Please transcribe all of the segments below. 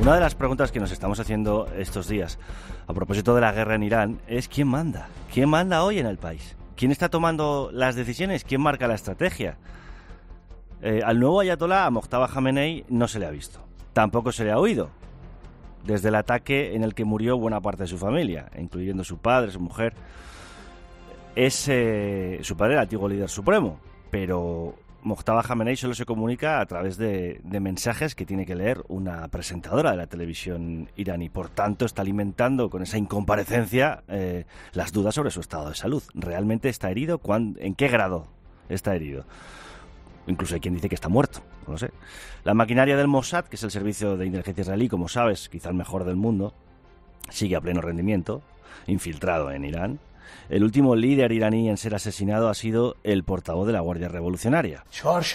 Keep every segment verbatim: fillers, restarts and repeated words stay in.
Una de las preguntas que nos estamos haciendo estos días a propósito de la guerra en Irán es ¿quién manda? ¿Quién manda hoy en el país? ¿Quién está tomando las decisiones? ¿Quién marca la estrategia? Eh, al nuevo ayatolá, a Mojtaba Jamenei, no se le ha visto. Tampoco se le ha oído. Desde el ataque en el que murió buena parte de su familia, incluyendo su padre, su mujer. Es eh, su padre, el antiguo líder supremo, pero Mojtaba Jamenei solo se comunica a través de, de mensajes que tiene que leer una presentadora de la televisión iraní. Por tanto, está alimentando con esa incomparecencia eh, las dudas sobre su estado de salud. ¿Realmente está herido? ¿Cuán, ¿En qué grado está herido? Incluso hay quien dice que está muerto, no lo sé. La maquinaria del Mossad, que es el servicio de inteligencia israelí, como sabes, quizá el mejor del mundo, sigue a pleno rendimiento, infiltrado en Irán. El último líder iraní en ser asesinado ha sido el portavoz de la Guardia Revolucionaria.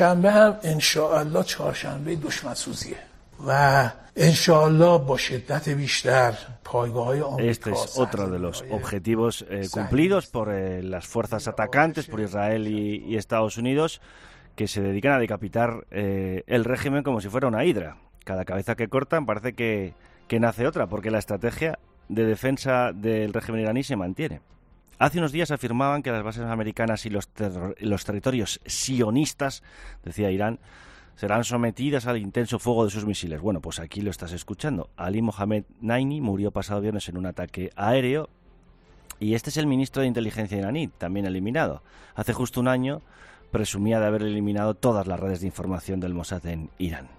Este es otro de los objetivos eh, cumplidos por eh, las fuerzas atacantes, por Israel y, y Estados Unidos, que se dedican a decapitar eh, el régimen como si fuera una hidra. Cada cabeza que cortan parece que, que nace otra, porque la estrategia de defensa del régimen iraní se mantiene. Hace unos días afirmaban que las bases americanas y los, ter- los territorios sionistas, decía Irán, serán sometidas al intenso fuego de sus misiles. Bueno, pues aquí lo estás escuchando. Ali Mohamed Naini murió pasado viernes en un ataque aéreo y este es el ministro de Inteligencia iraní, también eliminado. Hace justo un año presumía de haber eliminado todas las redes de información del Mossad en Irán.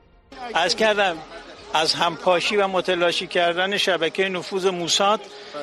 از همپاشی و متلاشی کردن شبکه نفوذ موساد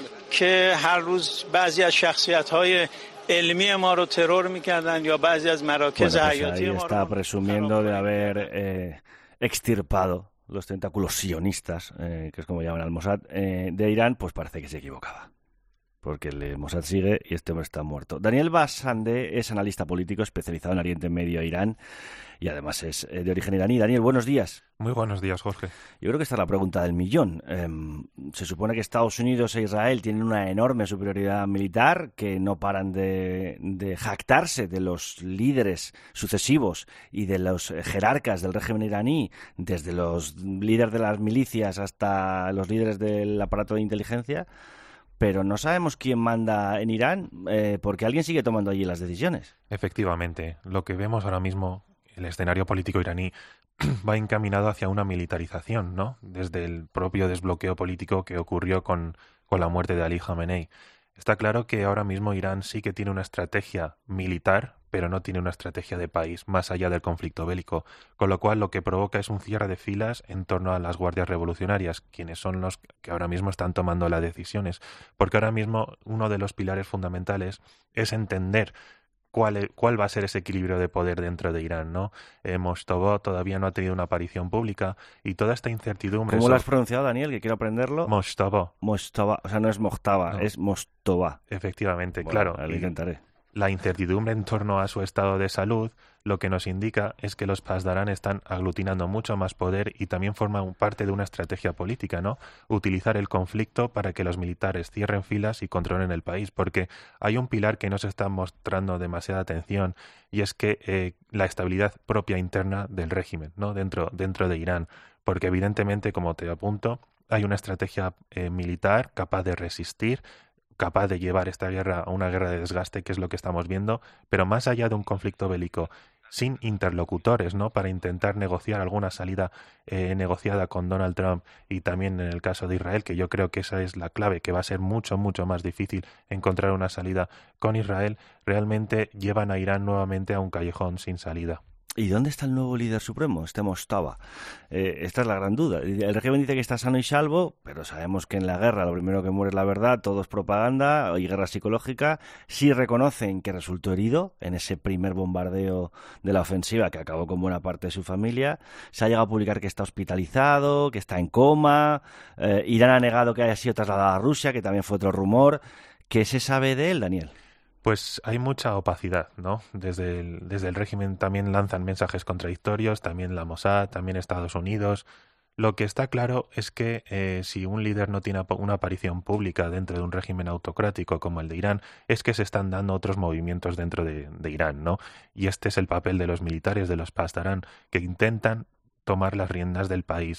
که هر روز بعضی از شخصیت‌های علمی ما رو ترور می‌کردن یا بعضی از مراکز حیاتی ما رو está presumiendo de haber eh, extirpado los tentáculos sionistas, eh, que es como llaman al Mossad, eh, de Irán, pues parece que se equivocaba. Porque el Mossad sigue y este hombre está muerto. Daniel Bassandeh es analista político especializado en Oriente Medio e Irán y además es de origen iraní. Daniel, buenos días. Muy buenos días, Jorge. Yo creo que esta es la pregunta del millón. Eh, se supone que Estados Unidos e Israel tienen una enorme superioridad militar, que no paran de, de jactarse de los líderes sucesivos y de los jerarcas del régimen iraní, desde los líderes de las milicias hasta los líderes del aparato de inteligencia. Pero no sabemos quién manda en Irán, eh, porque alguien sigue tomando allí las decisiones. Efectivamente, lo que vemos ahora mismo, el escenario político iraní va encaminado hacia una militarización, ¿no? Desde el propio desbloqueo político que ocurrió con, con la muerte de Ali Jamenei. Está claro que ahora mismo Irán sí que tiene una estrategia militar, pero no tiene una estrategia de país más allá del conflicto bélico, con lo cual lo que provoca es un cierre de filas en torno a las guardias revolucionarias, quienes son los que ahora mismo están tomando las decisiones, porque ahora mismo uno de los pilares fundamentales es entender cuál, cuál va a ser ese equilibrio de poder dentro de Irán, ¿no? Eh, Mojtaba todavía no ha tenido una aparición pública y toda esta incertidumbre... ¿Cómo lo has pronunciado, Daniel? Que quiero aprenderlo. Mojtaba. Mojtaba, o sea, no es Mojtaba, no. Es Mojtaba. Efectivamente, bueno, claro. Lo intentaré. La incertidumbre en torno a su estado de salud lo que nos indica es que los Pasdarán están aglutinando mucho más poder y también forman parte de una estrategia política, ¿no? Utilizar el conflicto para que los militares cierren filas y controlen el país, porque hay un pilar que no se está mostrando demasiada atención y es que eh, la estabilidad propia interna del régimen, ¿no? Dentro, dentro de Irán, porque evidentemente, como te apunto, hay una estrategia eh, militar capaz de resistir, capaz de llevar esta guerra a una guerra de desgaste, que es lo que estamos viendo, pero más allá de un conflicto bélico, sin interlocutores, ¿no? Para intentar negociar alguna salida eh, negociada con Donald Trump y también en el caso de Israel, que yo creo que esa es la clave, que va a ser mucho, mucho más difícil encontrar una salida con Israel, realmente llevan a Irán nuevamente a un callejón sin salida. ¿Y dónde está el nuevo líder supremo, este Mojtaba? Eh, esta es la gran duda. El régimen dice que está sano y salvo, pero sabemos que en la guerra lo primero que muere es la verdad, todo es propaganda y guerra psicológica. Sí reconocen que resultó herido en ese primer bombardeo de la ofensiva que acabó con buena parte de su familia. Se ha llegado a publicar que está hospitalizado, que está en coma. Eh, Irán ha negado que haya sido trasladado a Rusia, que también fue otro rumor. ¿Qué se sabe de él, Daniel? Pues hay mucha opacidad, ¿no? Desde el, desde el régimen también lanzan mensajes contradictorios, también la Mossad, también Estados Unidos. Lo que está claro es que eh, si un líder no tiene una aparición pública dentro de un régimen autocrático como el de Irán, es que se están dando otros movimientos dentro de, de Irán, ¿no? Y este es el papel de los militares, de los Pasdarán, que intentan tomar las riendas del país.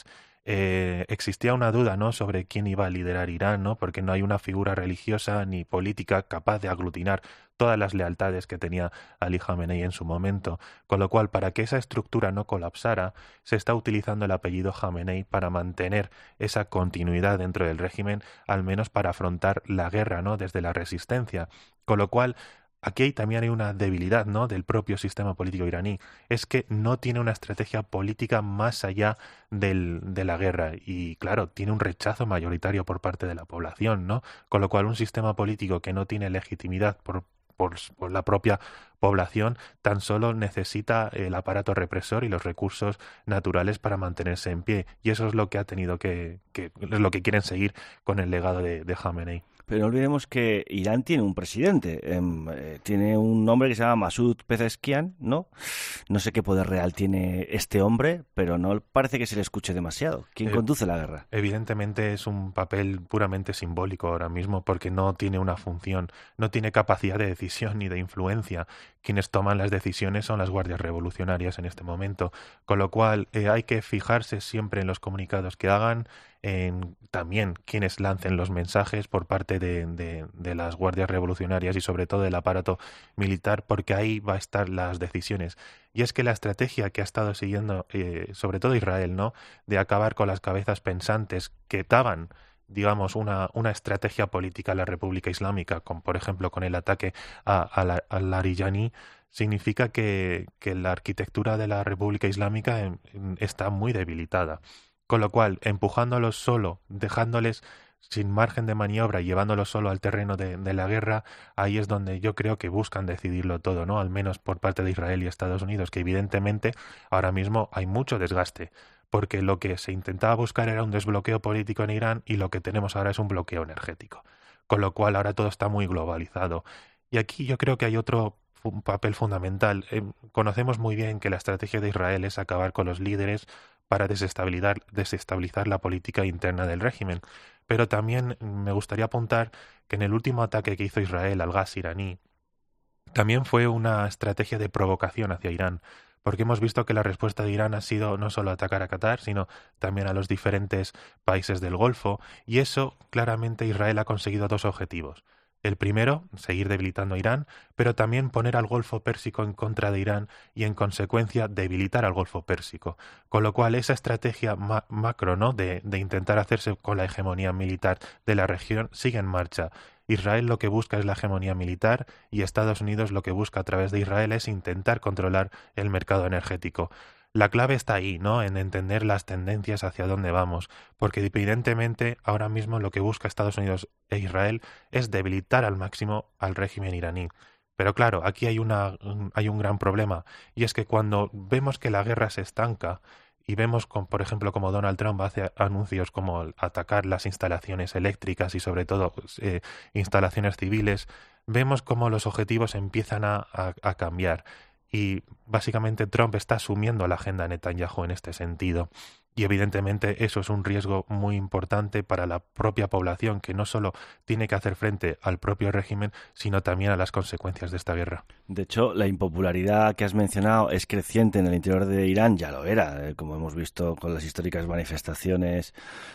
eh, existía una duda, ¿no?, sobre quién iba a liderar Irán, ¿no?, porque no hay una figura religiosa ni política capaz de aglutinar todas las lealtades que tenía Ali Khamenei en su momento, con lo cual, para que esa estructura no colapsara, se está utilizando el apellido Khamenei para mantener esa continuidad dentro del régimen, al menos para afrontar la guerra, ¿no?, desde la resistencia, con lo cual aquí también hay una debilidad, ¿no?, del propio sistema político iraní. Es que no tiene una estrategia política más allá del, de la guerra. Y claro, tiene un rechazo mayoritario por parte de la población, ¿no? Con lo cual un sistema político que no tiene legitimidad por, por, por la propia población tan solo necesita el aparato represor y los recursos naturales para mantenerse en pie. Y eso es lo que ha tenido que, que es lo que quieren seguir con el legado de, de Khamenei. Pero no olvidemos que Irán tiene un presidente, eh, tiene un nombre que se llama Masoud Pezeshkian, ¿no? No sé qué poder real tiene este hombre, pero no parece que se le escuche demasiado. ¿Quién eh, conduce la guerra? Evidentemente es un papel puramente simbólico ahora mismo porque no tiene una función, no tiene capacidad de decisión ni de influencia. Quienes toman las decisiones son las guardias revolucionarias en este momento, con lo cual eh, hay que fijarse siempre en los comunicados que hagan, en también quienes lancen los mensajes por parte de, de, de las guardias revolucionarias y sobre todo del aparato militar, porque ahí va a estar las decisiones. Y es que la estrategia que ha estado siguiendo, eh, sobre todo Israel, ¿no?, de acabar con las cabezas pensantes que daban, digamos, una, una estrategia política a la República Islámica, con, por ejemplo, con el ataque a, a la, al Larijani, significa que, que la arquitectura de la República Islámica en, en, está muy debilitada. Con lo cual, empujándolos solo, dejándoles sin margen de maniobra y llevándolos solo al terreno de, de la guerra, ahí es donde yo creo que buscan decidirlo todo, ¿no? Al menos por parte de Israel y Estados Unidos, que evidentemente ahora mismo hay mucho desgaste, porque lo que se intentaba buscar era un desbloqueo político en Irán y lo que tenemos ahora es un bloqueo energético. Con lo cual ahora todo está muy globalizado. Y aquí yo creo que hay otro un papel fundamental. Eh, conocemos muy bien que la estrategia de Israel es acabar con los líderes para desestabilizar, desestabilizar la política interna del régimen. Pero también me gustaría apuntar que en el último ataque que hizo Israel al gas iraní, también fue una estrategia de provocación hacia Irán, porque hemos visto que la respuesta de Irán ha sido no solo atacar a Qatar, sino también a los diferentes países del Golfo, y eso claramente Israel ha conseguido dos objetivos. El primero, seguir debilitando a Irán, pero también poner al Golfo Pérsico en contra de Irán y, en consecuencia, debilitar al Golfo Pérsico. Con lo cual, esa estrategia ma- macro, ¿no?, de, de intentar hacerse con la hegemonía militar de la región sigue en marcha. Israel lo que busca es la hegemonía militar y Estados Unidos lo que busca a través de Israel es intentar controlar el mercado energético. La clave está ahí, ¿no?, en entender las tendencias hacia dónde vamos, porque evidentemente ahora mismo lo que busca Estados Unidos e Israel es debilitar al máximo al régimen iraní. Pero claro, aquí hay, una, hay un gran problema, y es que cuando vemos que la guerra se estanca y vemos, con, por ejemplo, como Donald Trump hace anuncios como atacar las instalaciones eléctricas y sobre todo eh, instalaciones civiles, vemos cómo los objetivos empiezan a, a, a cambiar. Y básicamente Trump está asumiendo la agenda Netanyahu en este sentido. Y evidentemente eso es un riesgo muy importante para la propia población, que no solo tiene que hacer frente al propio régimen, sino también a las consecuencias de esta guerra. De hecho, la impopularidad que has mencionado es creciente en el interior de Irán, ya lo era, eh, como hemos visto con las históricas manifestaciones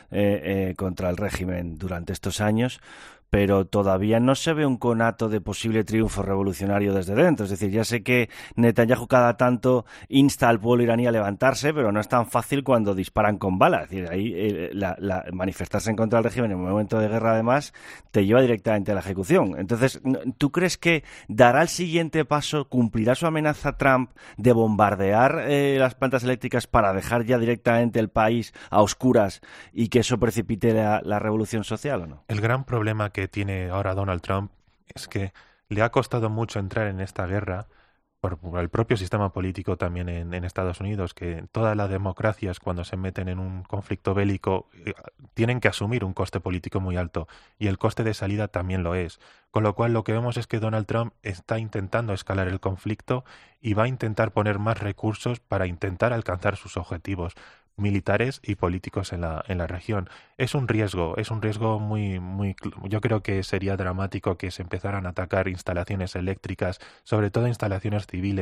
eh, eh, contra el régimen durante estos años, pero todavía no se ve un conato de posible triunfo revolucionario desde dentro. Es decir, ya sé que Netanyahu cada tanto insta al pueblo iraní a levantarse, pero no es tan fácil cuando disparan con balas. Es decir, ahí eh, la, la, manifestarse en contra del régimen en un momento de guerra, además, te lleva directamente a la ejecución. Entonces, ¿tú crees que dará el siguiente paso, cumplirá su amenaza Trump de bombardear eh, las plantas eléctricas para dejar ya directamente el país a oscuras y que eso precipite la, la revolución social o no? El gran problema que que tiene ahora Donald Trump es que le ha costado mucho entrar en esta guerra por, por el propio sistema político también en, en Estados Unidos, que todas las democracias cuando se meten en un conflicto bélico eh, tienen que asumir un coste político muy alto y el coste de salida también lo es. Con lo cual lo que vemos es que Donald Trump está intentando escalar el conflicto y va a intentar poner más recursos para intentar alcanzar sus objetivos militares y políticos en la en la región. Es un riesgo, es un riesgo muy muy yo creo que sería dramático que se empezaran a atacar instalaciones eléctricas, sobre todo instalaciones civiles,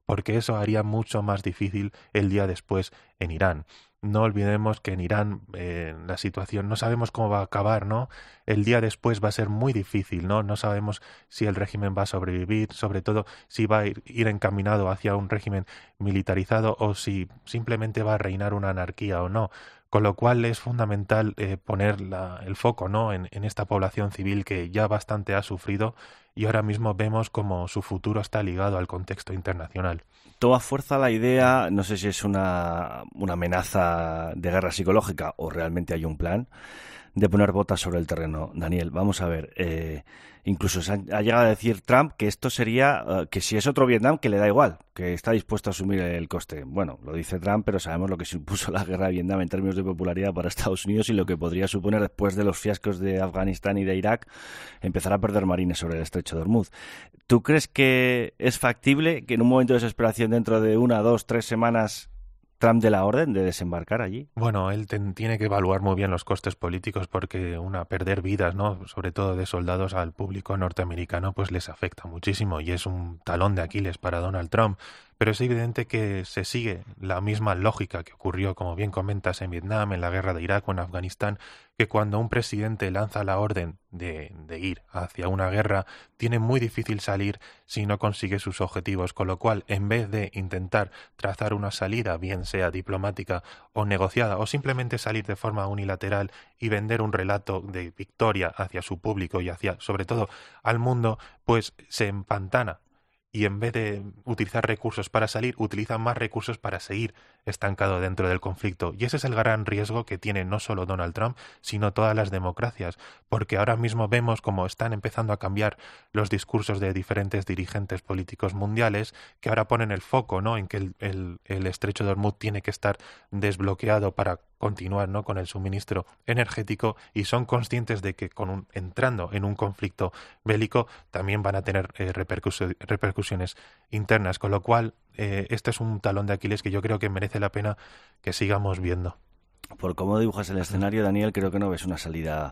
porque eso haría mucho más difícil el día después en Irán. No olvidemos que en Irán eh, la situación no sabemos cómo va a acabar, ¿no? El día después va a ser muy difícil, ¿no? No sabemos si el régimen va a sobrevivir, sobre todo si va a ir, ir encaminado hacia un régimen militarizado o si simplemente va a reinar una anarquía o no. Con lo cual es fundamental eh, poner la, el foco, ¿no? en, en esta población civil que ya bastante ha sufrido y ahora mismo vemos como su futuro está ligado al contexto internacional. Toma fuerza la idea, no sé si es una, una amenaza de guerra psicológica o realmente hay un plan de poner botas sobre el terreno. Daniel, vamos a ver, eh, incluso se ha, ha llegado a decir Trump que esto sería, uh, que si es otro Vietnam, que le da igual, que está dispuesto a asumir el coste. Bueno, lo dice Trump, pero sabemos lo que supuso la guerra de Vietnam en términos de popularidad para Estados Unidos y lo que podría suponer después de los fiascos de Afganistán y de Irak, empezar a perder marines sobre el estrecho de Hormuz. ¿Tú crees que es factible que en un momento de desesperación dentro de una, dos, tres semanas Trump dé la orden de desembarcar allí? Bueno, él ten, tiene que evaluar muy bien los costes políticos porque una perder vidas, ¿no? Sobre todo de soldados al público norteamericano, pues les afecta muchísimo y es un talón de Aquiles para Donald Trump. Pero es evidente que se sigue la misma lógica que ocurrió, como bien comentas, en Vietnam, en la guerra de Irak o en Afganistán, que cuando un presidente lanza la orden de, de ir hacia una guerra, tiene muy difícil salir si no consigue sus objetivos, con lo cual, en vez de intentar trazar una salida, bien sea diplomática o negociada, o simplemente salir de forma unilateral y vender un relato de victoria hacia su público y hacia, sobre todo, al mundo, pues se empantana. Y en vez de utilizar recursos para salir, utiliza más recursos para seguir estancado dentro del conflicto. Y ese es el gran riesgo que tiene no solo Donald Trump, sino todas las democracias, porque ahora mismo vemos cómo están empezando a cambiar los discursos de diferentes dirigentes políticos mundiales, que ahora ponen el foco, ¿no?, en que el, el, el estrecho de Hormuz tiene que estar desbloqueado para continuar, ¿no?, con el suministro energético, y son conscientes de que con un, entrando en un conflicto bélico también van a tener eh, repercusiones, repercusiones internas, con lo cual eh, este es un talón de Aquiles que yo creo que merece la pena que sigamos viendo. Por cómo dibujas el escenario, Daniel, creo que no ves una salida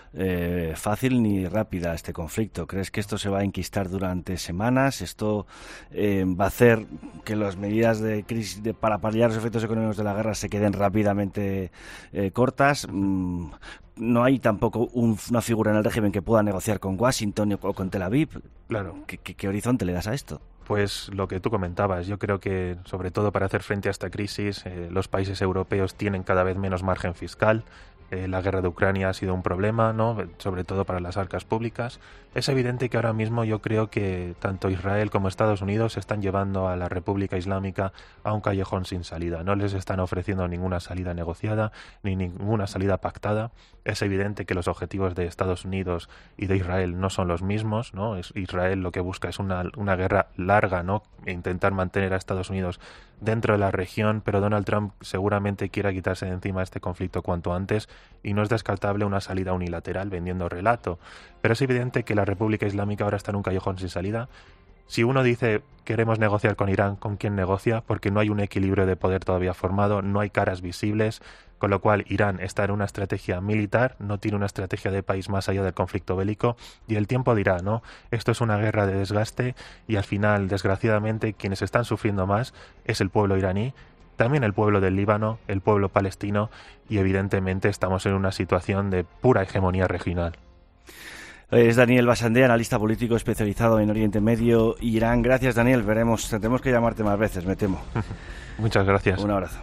eh, fácil ni rápida a este conflicto. ¿Crees que esto se va a enquistar durante semanas? ¿Esto eh, va a hacer que las medidas de crisis de, para paliar los efectos económicos de la guerra se queden rápidamente eh, cortas? Mm, no hay tampoco un, una figura en el régimen que pueda negociar con Washington o con Tel Aviv. Claro. ¿Qué, qué, qué horizonte le das a esto? Pues lo que tú comentabas, yo creo que sobre todo para hacer frente a esta crisis, eh, los países europeos tienen cada vez menos margen fiscal. Eh, la guerra de Ucrania ha sido un problema, ¿no?, sobre todo para las arcas públicas. Es evidente que ahora mismo yo creo que tanto Israel como Estados Unidos están llevando a la República Islámica a un callejón sin salida. No les están ofreciendo ninguna salida negociada ni ninguna salida pactada. Es evidente que los objetivos de Estados Unidos y de Israel no son los mismos, ¿no? Es, Israel lo que busca es una, una guerra larga, ¿no?, e intentar mantener a Estados Unidos dentro de la región, pero Donald Trump seguramente quiera quitarse de encima este conflicto cuanto antes y no es descartable una salida unilateral vendiendo relato. Pero es evidente que la República Islámica ahora está en un callejón sin salida. Si uno dice queremos negociar con Irán, ¿con quién negocia? Porque no hay un equilibrio de poder todavía formado, no hay caras visibles, con lo cual Irán está en una estrategia militar, no tiene una estrategia de país más allá del conflicto bélico, y el tiempo dirá, ¿no? Esto es una guerra de desgaste y al final, desgraciadamente, quienes están sufriendo más es el pueblo iraní, también el pueblo del Líbano, el pueblo palestino, y evidentemente estamos en una situación de pura hegemonía regional. Es Daniel Bassandé, analista político especializado en Oriente Medio y Irán. Gracias, Daniel. Veremos, tendremos que llamarte más veces, me temo. Muchas gracias. Un abrazo.